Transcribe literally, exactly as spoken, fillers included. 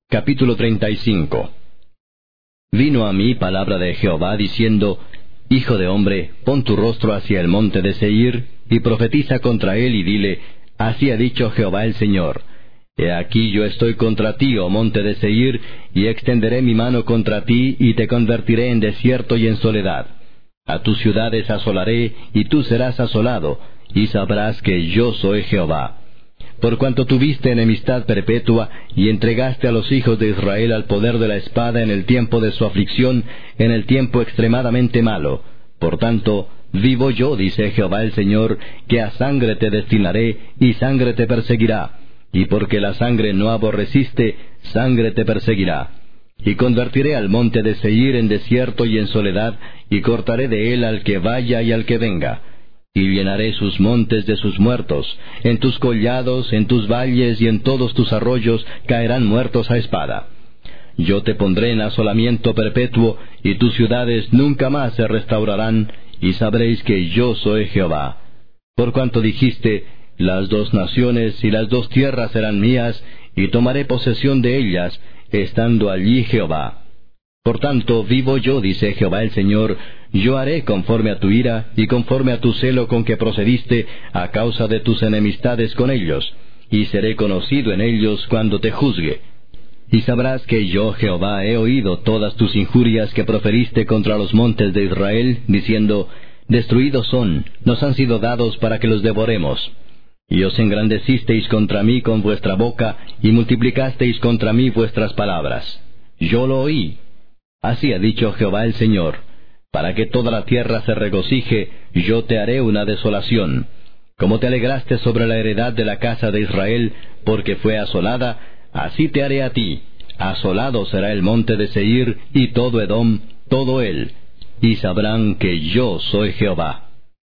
Capítulo treinta y cinco. Vino a mí palabra de Jehová diciendo: Hijo de hombre, pon tu rostro hacia el monte de Seir, y profetiza contra él, y dile: Así ha dicho Jehová el Señor: He aquí yo estoy contra ti, oh monte de Seir, y extenderé mi mano contra ti, y te convertiré en desierto y en soledad. A tus ciudades asolaré, y tú serás asolado, y sabrás que yo soy Jehová. Por cuanto tuviste enemistad perpetua, y entregaste a los hijos de Israel al poder de la espada en el tiempo de su aflicción, en el tiempo extremadamente malo. Por tanto, vivo yo, dice Jehová el Señor, que a sangre te destinaré, y sangre te perseguirá. Y porque la sangre no aborreciste, sangre te perseguirá. Y convertiré al monte de Seir en desierto y en soledad, y cortaré de él al que vaya y al que venga. Y llenaré sus montes de sus muertos, en tus collados, en tus valles y en todos tus arroyos caerán muertos a espada. Yo te pondré en asolamiento perpetuo, y tus ciudades nunca más se restaurarán, y sabréis que yo soy Jehová. Por cuanto dijiste: Las dos naciones y las dos tierras serán mías, y tomaré posesión de ellas, estando allí Jehová. Por tanto, vivo yo, dice Jehová el Señor, yo haré conforme a tu ira, y conforme a tu celo con que procediste, a causa de tus enemistades con ellos, y seré conocido en ellos cuando te juzgue. Y sabrás que yo, Jehová, he oído todas tus injurias que proferiste contra los montes de Israel, diciendo: Destruidos son, nos han sido dados para que los devoremos. Y os engrandecisteis contra mí con vuestra boca, y multiplicasteis contra mí vuestras palabras. Yo lo oí. Así ha dicho Jehová el Señor: Para que toda la tierra se regocije, yo te haré una desolación. Como te alegraste sobre la heredad de la casa de Israel, porque fue asolada, así te haré a ti. Asolado será el monte de Seir, y todo Edom, todo él. Y sabrán que yo soy Jehová.